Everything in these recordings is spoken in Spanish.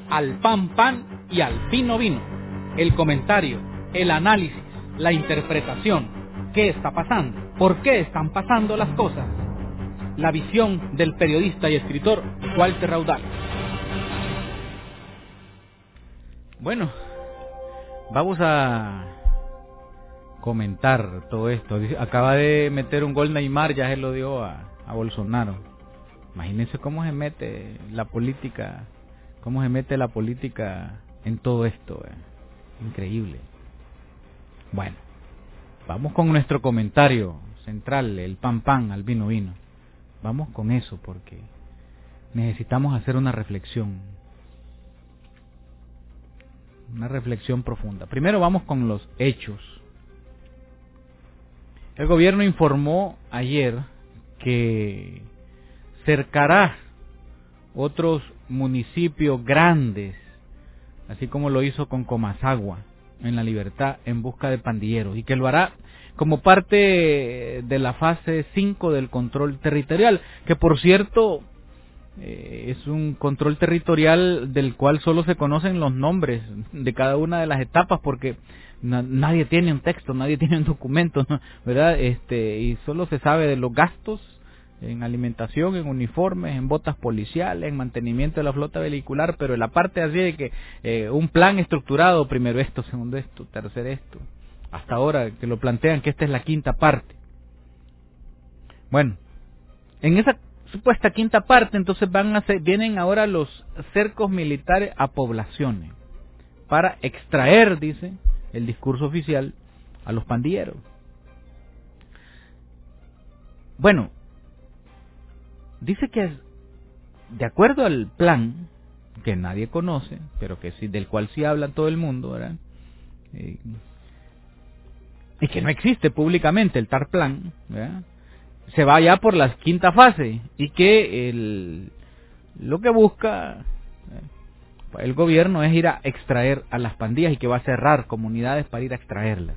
al pan pan y al vino vino. El comentario, el análisis, la interpretación. ¿Qué está pasando? ¿Por qué están pasando las cosas? La visión del periodista y escritor Walter Raudal. Bueno, vamos a comentar todo esto. Acaba de meter un gol Neymar, ya se lo dio a Bolsonaro. Imagínense cómo se mete la política, en todo esto. Increíble. Bueno, vamos con nuestro comentario central, el pan pan al vino vino. Vamos con eso porque necesitamos hacer una reflexión profunda. Primero vamos con los hechos. El gobierno informó ayer que cercará otros municipios grandes, así como lo hizo con Comasagua, en La Libertad, en busca de pandilleros, y que lo hará como parte de la fase 5 del control territorial, que por cierto es un control territorial del cual solo se conocen los nombres de cada una de las etapas, porque nadie tiene un texto, nadie tiene un documento, ¿no? ¿Verdad? Y solo se sabe de los gastos en alimentación, en uniformes, en botas policiales, en mantenimiento de la flota vehicular, pero la parte así de que un plan estructurado, primero esto, segundo esto, tercero esto, hasta ahora que lo plantean que esta es la quinta parte. Bueno, en esa supuesta quinta parte entonces vienen ahora los cercos militares a poblaciones para extraer, dice el discurso oficial, a los pandilleros. Bueno, dice que de acuerdo al plan que nadie conoce, pero que sí, del cual sí habla todo el mundo, ¿verdad? Y que no existe públicamente el tal plan, ¿verdad? Se va ya por la quinta fase y que lo que busca el gobierno es ir a extraer a las pandillas y que va a cerrar comunidades para ir a extraerlas.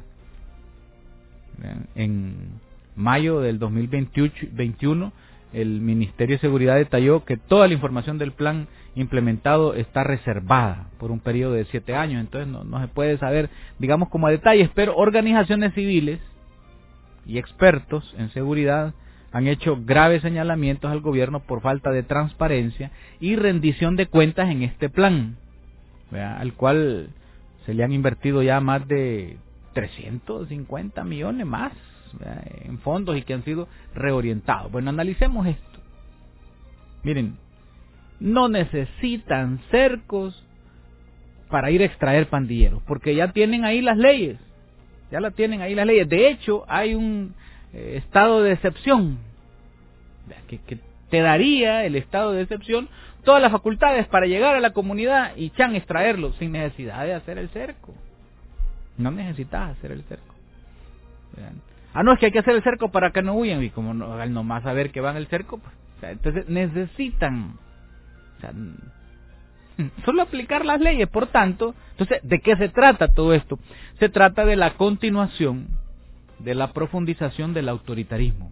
En mayo del 2021 el Ministerio de Seguridad detalló que toda la información del plan implementado está reservada por un periodo de 7 años, entonces no se puede saber, digamos, como a detalles, pero organizaciones civiles y expertos en seguridad han hecho graves señalamientos al gobierno por falta de transparencia y rendición de cuentas en este plan, ¿verdad? Al cual se le han invertido ya más de 350 millones más, ¿verdad?, en fondos y que han sido reorientados. Bueno, analicemos esto. Miren, no necesitan cercos para ir a extraer pandilleros, porque ya tienen ahí las leyes. Ya la tienen ahí las leyes. De hecho, hay un estado de excepción que te daría el estado de excepción todas las facultades para llegar a la comunidad y extraerlo sin necesidad de hacer el cerco. No necesitas hacer el cerco. No, es que hay que hacer el cerco para que no huyan, y como no, al nomás saber que van el cerco, pues, entonces necesitan solo aplicar las leyes. Por tanto, entonces, ¿de qué se trata todo esto? Se trata de la continuación de la profundización del autoritarismo.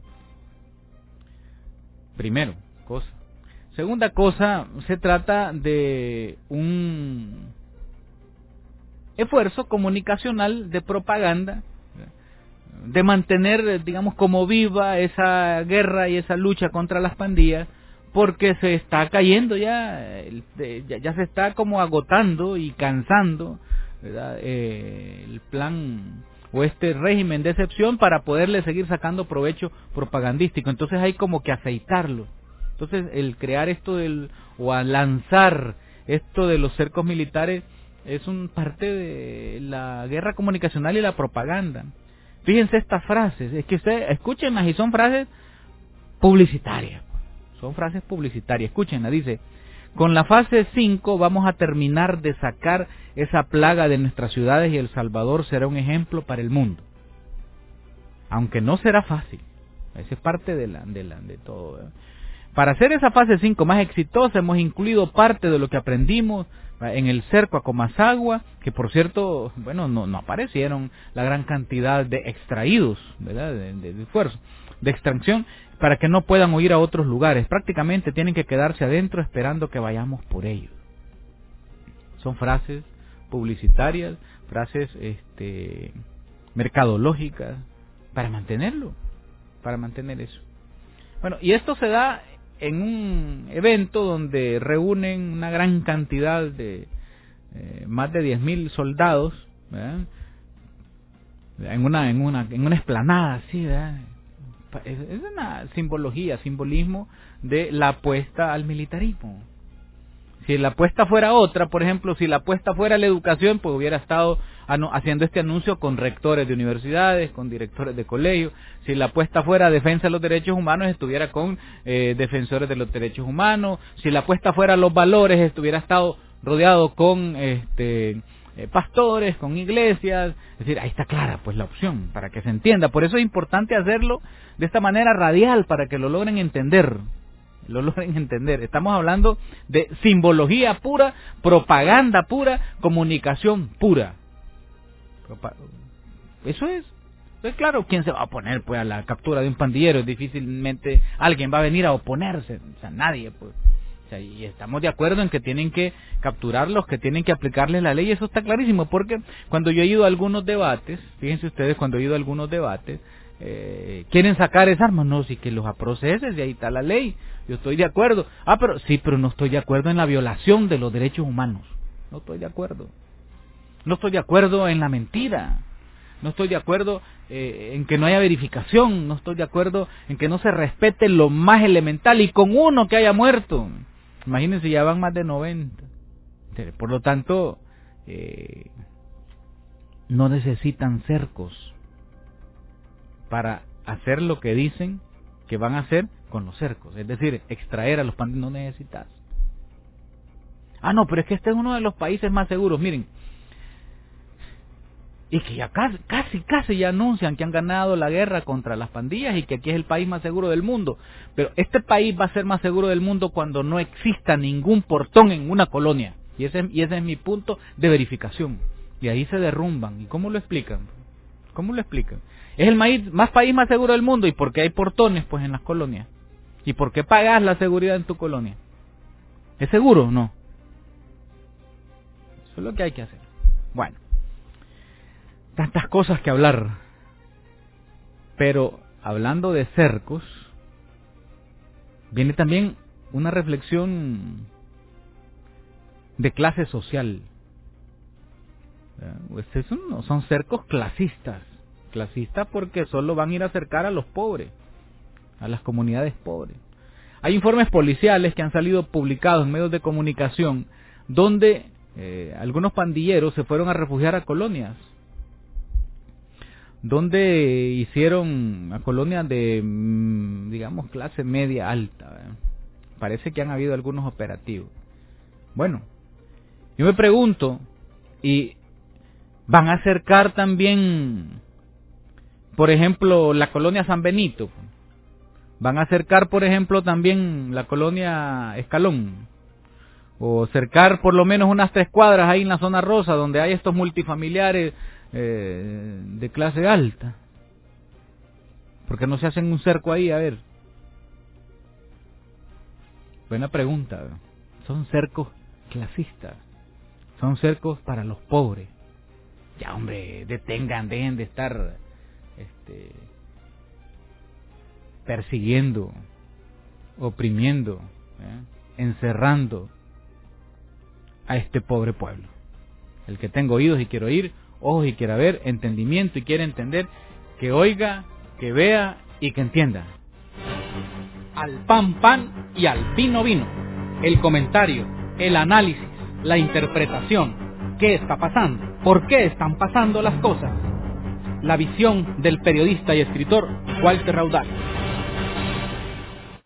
Primero, cosa. Segunda cosa, se trata de un esfuerzo comunicacional de propaganda, de mantener, digamos, como viva esa guerra y esa lucha contra las pandillas, porque se está cayendo ya se está como agotando y cansando, ¿verdad?, el plan o este régimen de excepción para poderle seguir sacando provecho propagandístico. Entonces hay como que aceitarlo. Entonces el crear esto o a lanzar esto de los cercos militares es un parte de la guerra comunicacional y la propaganda. Fíjense estas frases, es que ustedes escúchenlas y son frases publicitarias. Son frases publicitarias, escúchenla, dice: con la fase 5 vamos a terminar de sacar esa plaga de nuestras ciudades y El Salvador será un ejemplo para el mundo. Aunque no será fácil, esa es parte de todo, ¿verdad? Para hacer esa fase 5 más exitosa hemos incluido parte de lo que aprendimos en el cerco a Comasagua, que por cierto, bueno, no aparecieron la gran cantidad de extraídos, ¿verdad?, de esfuerzo, de extracción, para que no puedan huir a otros lugares. Prácticamente tienen que quedarse adentro esperando que vayamos por ellos. Son frases publicitarias, frases mercadológicas, para mantener eso. Bueno, y esto se da en un evento donde reúnen una gran cantidad de más de 10.000 soldados, ¿verdad? en una explanada así, ¿verdad? Es una simbolismo de la apuesta al militarismo. Si la apuesta fuera otra, por ejemplo, si la apuesta fuera la educación, pues hubiera estado haciendo este anuncio con rectores de universidades, con directores de colegios. Si la apuesta fuera defensa de los derechos humanos, estuviera con defensores de los derechos humanos. Si la apuesta fuera los valores, estuviera estado rodeado con pastores, con iglesias. Es decir, ahí está clara pues la opción, para que se entienda. Por eso es importante hacerlo de esta manera radial, para que lo logren entender. Estamos hablando de simbología pura, propaganda pura, comunicación pura. Eso es. Pues claro, ¿quién se va a oponer pues a la captura de un pandillero? Difícilmente alguien va a venir a oponerse, o sea, nadie pues. O sea, y estamos de acuerdo en que tienen que capturarlos, que tienen que aplicarles la ley, eso está clarísimo, porque cuando yo he ido a algunos debates, fíjense ustedes, quieren sacar esas armas, no, sí, que los proceses, y ahí está la ley, yo estoy de acuerdo. Pero no estoy de acuerdo en la violación de los derechos humanos, no estoy de acuerdo en la mentira, no estoy de acuerdo en que no haya verificación, no estoy de acuerdo en que no se respete lo más elemental, y con uno que haya muerto, imagínense, ya van más de 90, por lo tanto, no necesitan cercos para hacer lo que dicen que van a hacer con los cercos, es decir, extraer a los pandilleros. No necesitas. No, pero es que este es uno de los países más seguros, miren, y que ya casi ya anuncian que han ganado la guerra contra las pandillas y que aquí es el país más seguro del mundo. Pero este país va a ser más seguro del mundo cuando no exista ningún portón en una colonia, y ese es mi punto de verificación, y ahí se derrumban. ¿Y cómo lo explican? Es el país más seguro del mundo, ¿y por qué hay portones pues en las colonias? ¿Y por qué pagas la seguridad en tu colonia? ¿Es seguro o no? Eso es lo que hay que hacer. Bueno, tantas cosas que hablar, pero hablando de cercos, viene también una reflexión de clase social. Son cercos clasistas porque solo van a ir a acercar a los pobres, a las comunidades pobres. Hay informes policiales que han salido publicados en medios de comunicación donde algunos pandilleros se fueron a refugiar a colonias, donde hicieron a colonias de, digamos, clase media alta, ¿verdad? Parece que han habido algunos operativos. Bueno, yo me pregunto, ¿y van a acercar también, por ejemplo, la colonia San Benito? ¿Van a acercar, por ejemplo, también la colonia Escalón? ¿O cercar por lo menos unas 3 cuadras ahí en la zona rosa, donde hay estos multifamiliares de clase alta? ¿Por qué no se hacen un cerco ahí? A ver. Buena pregunta. Son cercos clasistas. Son cercos para los pobres. Ya, hombre, dejen de estar persiguiendo, oprimiendo, encerrando a este pobre pueblo. El que tenga oídos y quiere oír, ojos y quiera ver, entendimiento y quiere entender, que oiga, que vea y que entienda. Al pan, pan, y al vino, vino. El comentario, el análisis, la interpretación. ¿Qué está pasando? ¿Por qué están pasando las cosas? La visión del periodista y escritor Walter Raudal.